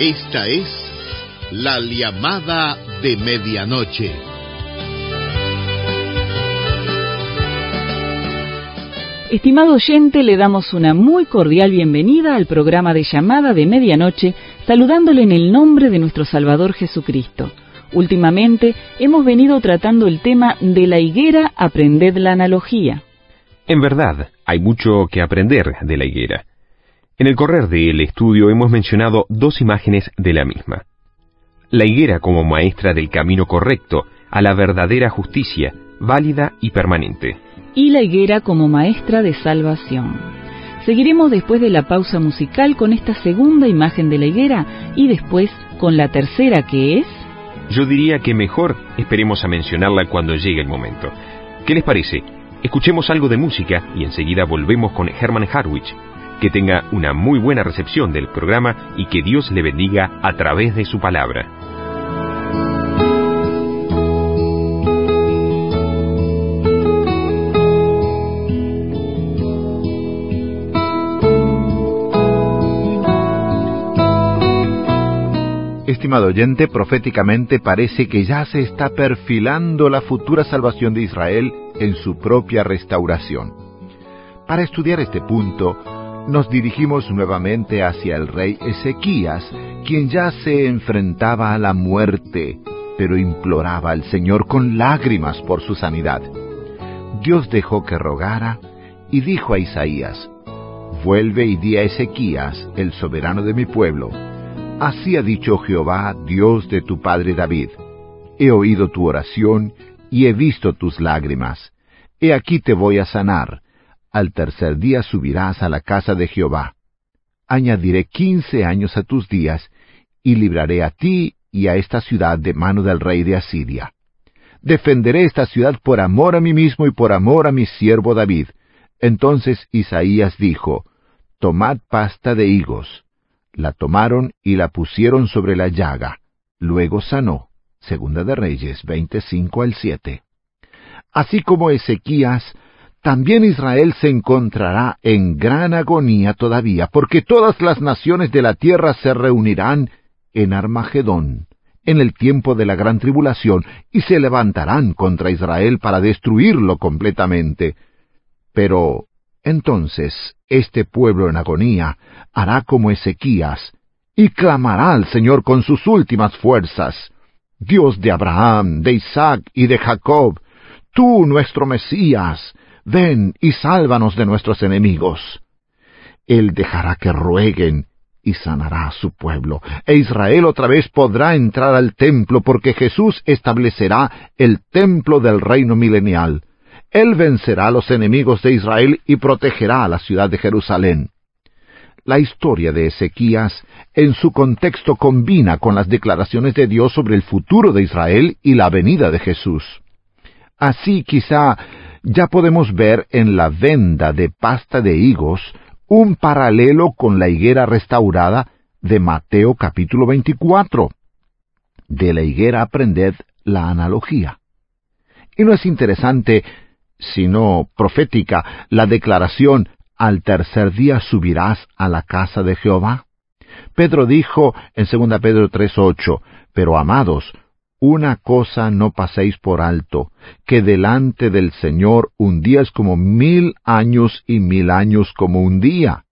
Esta es la llamada de medianoche. Estimado oyente, le damos una muy cordial bienvenida al programa de llamada de medianoche, saludándole en el nombre de nuestro Salvador Jesucristo. Últimamente hemos venido tratando el tema de la higuera, aprended la analogía. En verdad, hay mucho que aprender de la higuera. En el correr del estudio hemos mencionado dos imágenes de la misma. La higuera como maestra del camino correcto a la verdadera justicia, válida y permanente. Y la higuera como maestra de salvación. Seguiremos después de la pausa musical con esta segunda imagen de la higuera y después con la tercera, que es... Yo diría que mejor esperemos a mencionarla cuando llegue el momento. ¿Qué les parece? Escuchemos algo de música y enseguida volvemos con Herman Harwich. Que tenga una muy buena recepción del programa y que Dios le bendiga a través de su palabra. Estimado oyente, proféticamente parece que ya se está perfilando la futura salvación de Israel en su propia restauración. Para estudiar este punto, nos dirigimos nuevamente hacia el rey Ezequías, quien ya se enfrentaba a la muerte, pero imploraba al Señor con lágrimas por su sanidad. Dios dejó que rogara y dijo a Isaías: «Vuelve y di a Ezequías, el soberano de mi pueblo, así ha dicho Jehová, Dios de tu padre David: he oído tu oración y he visto tus lágrimas. He aquí te voy a sanar. Al tercer día subirás a la casa de Jehová. Añadiré 15 años a tus días, y libraré a ti y a esta ciudad de mano del rey de Asiria. Defenderé esta ciudad por amor a mí mismo y por amor a mi siervo David». Entonces Isaías dijo: «Tomad pasta de higos». La tomaron y la pusieron sobre la llaga. Luego sanó. Segunda de Reyes 25-7. Así como Ezequías, también Israel se encontrará en gran agonía todavía, porque todas las naciones de la tierra se reunirán en Armagedón, en el tiempo de la gran tribulación, y se levantarán contra Israel para destruirlo completamente. Pero entonces este pueblo en agonía hará como Ezequías, y clamará al Señor con sus últimas fuerzas: «Dios de Abraham, de Isaac y de Jacob, tú nuestro Mesías, ven y sálvanos de nuestros enemigos». Él dejará que rueguen y sanará a su pueblo, e Israel otra vez podrá entrar al templo, porque Jesús establecerá el templo del reino milenial. Él vencerá a los enemigos de Israel y protegerá a la ciudad de Jerusalén. La historia de Ezequías, en su contexto, combina con las declaraciones de Dios sobre el futuro de Israel y la venida de Jesús. Así quizá ya podemos ver en la venda de pasta de higos un paralelo con la higuera restaurada de Mateo capítulo 24. De la higuera aprended la analogía. ¿Y no es interesante, sino profética, la declaración: «Al tercer día subirás a la casa de Jehová»? Pedro dijo en 2 Pedro 3:8, «Pero amados, una cosa no paséis por alto, que delante del Señor un día es como 1000 años y 1000 años como un día».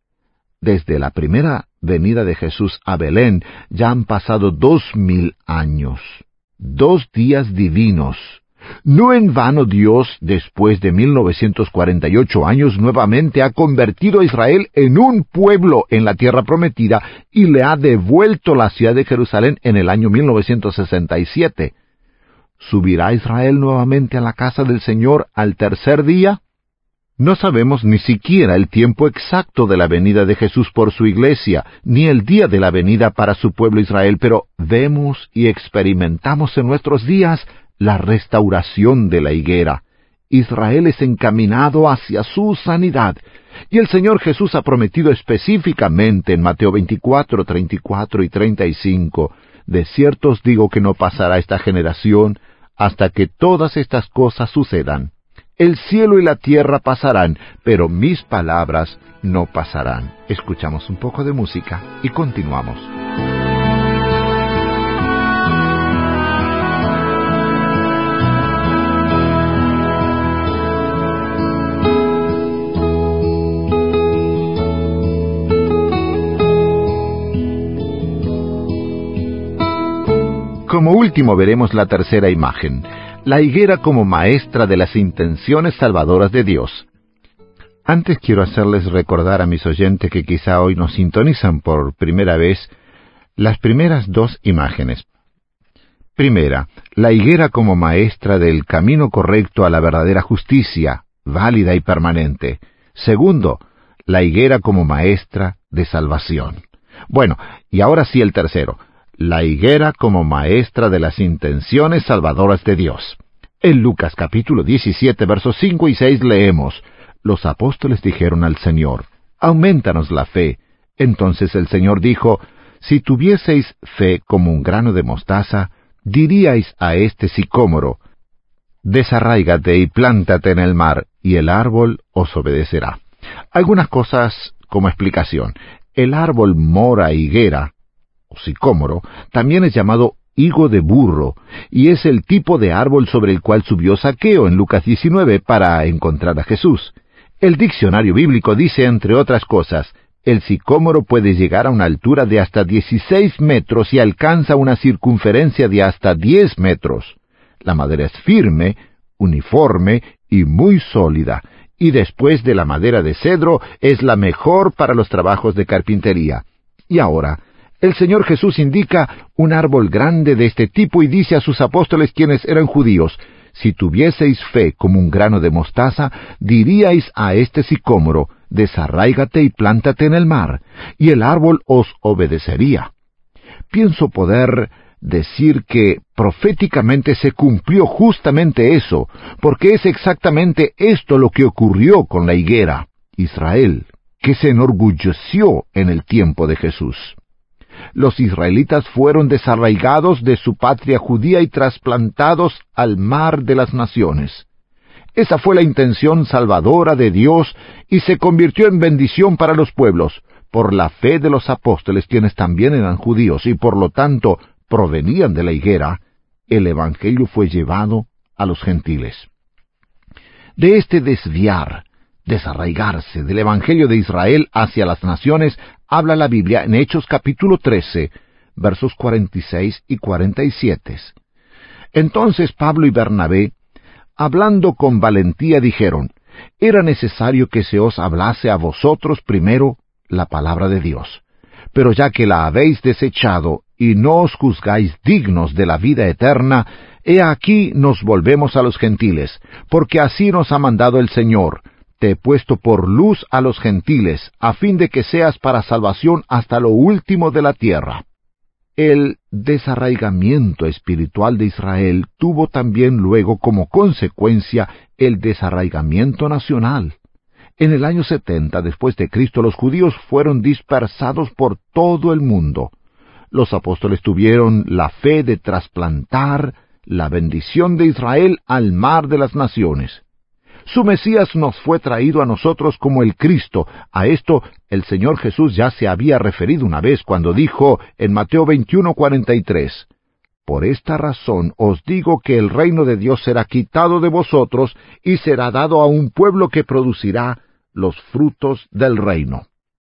Desde la primera venida de Jesús a Belén ya han pasado 2000 años, 2 días divinos. No en vano Dios, después de 1948 años, nuevamente ha convertido a Israel en un pueblo en la tierra prometida y le ha devuelto la ciudad de Jerusalén en el año 1967. ¿Subirá Israel nuevamente a la casa del Señor al tercer día? No sabemos ni siquiera el tiempo exacto de la venida de Jesús por su iglesia, ni el día de la venida para su pueblo Israel, pero vemos y experimentamos en nuestros días la restauración de la higuera. Israel es encaminado hacia su sanidad, y el Señor Jesús ha prometido específicamente en Mateo 24, 34 y 35, «De cierto os digo que no pasará esta generación hasta que todas estas cosas sucedan. El cielo y la tierra pasarán, pero mis palabras no pasarán». Escuchamos un poco de música y continuamos. como último veremos la tercera imagen, la higuera como maestra de las intenciones salvadoras de Dios. Antes quiero hacerles recordar a mis oyentes que quizá hoy nos sintonizan por primera vez las primeras dos imágenes. Primera, la higuera como maestra del camino correcto a la verdadera justicia, válida y permanente. Segundo, la higuera como maestra de salvación. Bueno, y ahora sí el tercero, la higuera como maestra de las intenciones salvadoras de Dios. En Lucas capítulo 17, versos 5 y 6 leemos: los apóstoles dijeron al Señor: aumentanos la fe. Entonces el Señor dijo: si tuvieseis fe como un grano de mostaza, diríais a este sicómoro: desarráigate y plántate en el mar, y el árbol os obedecerá. Algunas cosas como explicación. El árbol mora higuera, o sicómoro, también es llamado higo de burro, y es el tipo de árbol sobre el cual subió Zaqueo en Lucas 19 para encontrar a Jesús. El diccionario bíblico dice, entre otras cosas, el sicómoro puede llegar a una altura de hasta 16 metros y alcanza una circunferencia de hasta 10 metros. La madera es firme, uniforme y muy sólida, y después de la madera de cedro es la mejor para los trabajos de carpintería. Y ahora, el Señor Jesús indica un árbol grande de este tipo y dice a sus apóstoles, quienes eran judíos: si tuvieseis fe como un grano de mostaza, diríais a este sicómoro: desarráigate y plántate en el mar, y el árbol os obedecería. Pienso poder decir que proféticamente se cumplió justamente eso, porque es exactamente esto lo que ocurrió con la higuera, Israel, que se enorgulleció en el tiempo de Jesús. Los israelitas fueron desarraigados de su patria judía y trasplantados al mar de las naciones. Esa fue la intención salvadora de Dios y se convirtió en bendición para los pueblos, por la fe de los apóstoles, quienes también eran judíos y por lo tanto provenían de la higuera. El evangelio fue llevado a los gentiles. De este desarraigarse del evangelio de Israel hacia las naciones, habla la Biblia en Hechos capítulo 13, versos 46 y 47. Entonces Pablo y Bernabé, hablando con valentía, dijeron: era necesario que se os hablase a vosotros primero la palabra de Dios. Pero ya que la habéis desechado y no os juzgáis dignos de la vida eterna, he aquí nos volvemos a los gentiles, porque así nos ha mandado el Señor: te he puesto por luz a los gentiles, a fin de que seas para salvación hasta lo último de la tierra. El desarraigamiento espiritual de Israel tuvo también luego como consecuencia el desarraigamiento nacional. En el año 70 después de Cristo, los judíos fueron dispersados por todo el mundo. Los apóstoles tuvieron la fe de trasplantar la bendición de Israel al mar de las naciones. Su Mesías nos fue traído a nosotros como el Cristo. A esto el Señor Jesús ya se había referido una vez cuando dijo en Mateo 21:43, por esta razón os digo que el reino de Dios será quitado de vosotros y será dado a un pueblo que producirá los frutos del reino.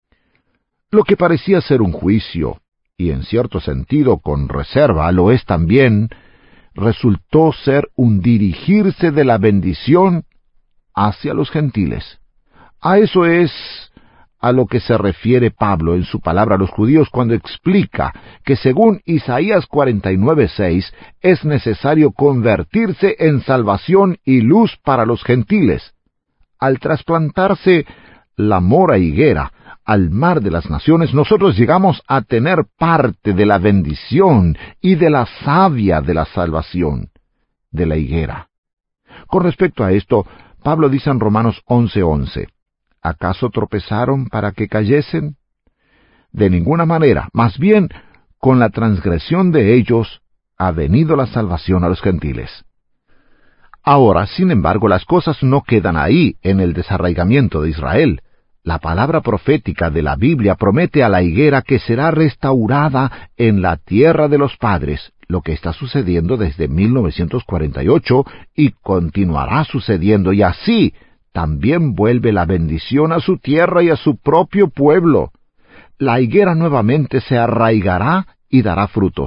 Lo que parecía ser un juicio, y en cierto sentido con reserva lo es también, resultó ser un dirigirse de la bendición hacia los gentiles. A eso es a lo que se refiere Pablo en su palabra a los judíos cuando explica que según Isaías 49:6 es necesario convertirse en salvación y luz para los gentiles. Al trasplantarse la mora higuera al mar de las naciones, nosotros llegamos a tener parte de la bendición y de la savia de la salvación de la higuera. Con respecto a esto, Pablo dice en Romanos 11:11, ¿acaso tropezaron para que cayesen? De ninguna manera, más bien, con la transgresión de ellos ha venido la salvación a los gentiles. Ahora, sin embargo, las cosas no quedan ahí en el desarraigamiento de Israel. La palabra profética de la Biblia promete a la higuera que será restaurada en la tierra de los padres, lo que está sucediendo desde 1948 y continuará sucediendo, y así también vuelve la bendición a su tierra y a su propio pueblo. La higuera nuevamente se arraigará y dará frutos,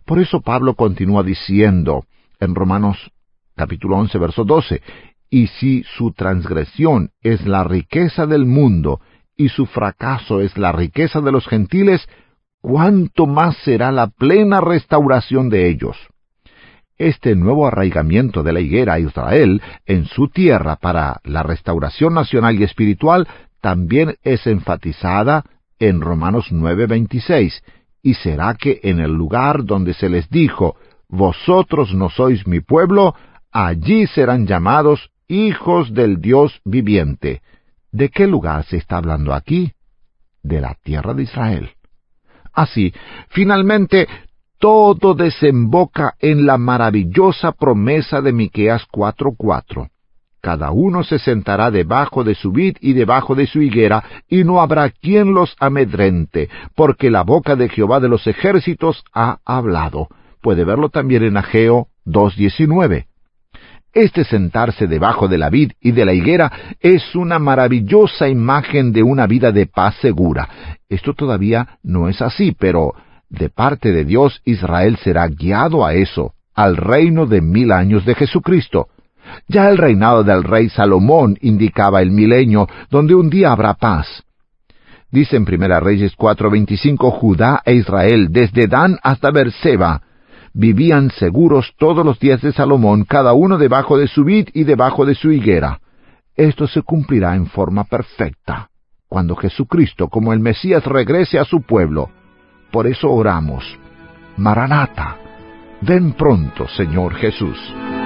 Por eso Pablo continúa diciendo en Romanos capítulo 11, verso 12, «Y si su transgresión es la riqueza del mundo, y su fracaso es la riqueza de los gentiles, ¿cuánto más será la plena restauración de ellos?» Este nuevo arraigamiento de la higuera a Israel en su tierra para la restauración nacional y espiritual también es enfatizada en Romanos 9:26, y será que en el lugar donde se les dijo, «Vosotros no sois mi pueblo», allí serán llamados hijos del Dios viviente. ¿De qué lugar se está hablando aquí? De la tierra de Israel. Así, finalmente, todo desemboca en la maravillosa promesa de Miqueas 4:4. Cada uno se sentará debajo de su vid y debajo de su higuera, y no habrá quien los amedrente, porque la boca de Jehová de los ejércitos ha hablado. Puede verlo también en Ageo 2:19. Este sentarse debajo de la vid y de la higuera es una maravillosa imagen de una vida de paz segura. Esto todavía no es así, pero de parte de Dios Israel será guiado a eso, al reino de 1000 años de Jesucristo. Ya el reinado del rey Salomón indicaba el milenio, donde un día habrá paz. Dice en 1 Reyes 4:25, Judá e Israel, desde Dan hasta Berseba, vivían seguros todos los días de Salomón, cada uno debajo de su vid y debajo de su higuera. Esto se cumplirá en forma perfecta, cuando Jesucristo, como el Mesías, regrese a su pueblo. Por eso oramos, Maranata, ven pronto, Señor Jesús.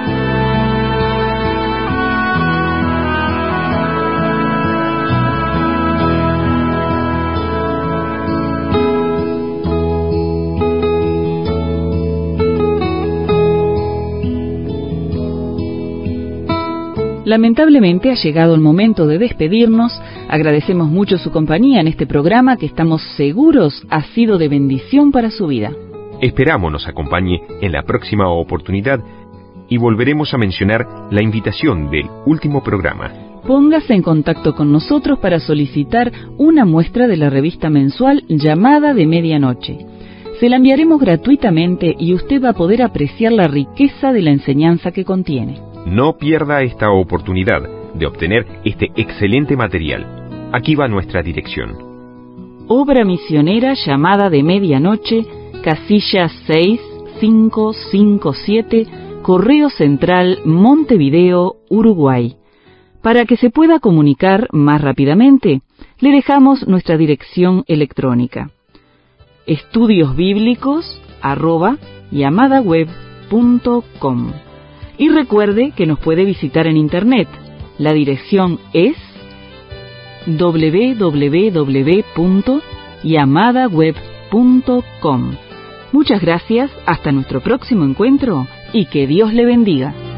Lamentablemente ha llegado el momento de despedirnos. Agradecemos mucho su compañía en este programa que estamos seguros ha sido de bendición para su vida. Esperamos nos acompañe en la próxima oportunidad y volveremos a mencionar la invitación del último programa. Póngase en contacto con nosotros para solicitar una muestra de la revista mensual Llamada de Medianoche. Se la enviaremos gratuitamente y usted va a poder apreciar la riqueza de la enseñanza que contiene. No pierda esta oportunidad de obtener este excelente material. Aquí va nuestra dirección. Obra misionera Llamada de Medianoche, casilla 6557, Correo Central, Montevideo, Uruguay. Para que se pueda comunicar más rápidamente, le dejamos nuestra dirección electrónica: estudiosbiblicos@yamadaweb.com. Y recuerde que nos puede visitar en Internet. La dirección es www.yamadaweb.com. Muchas gracias, hasta nuestro próximo encuentro y que Dios le bendiga.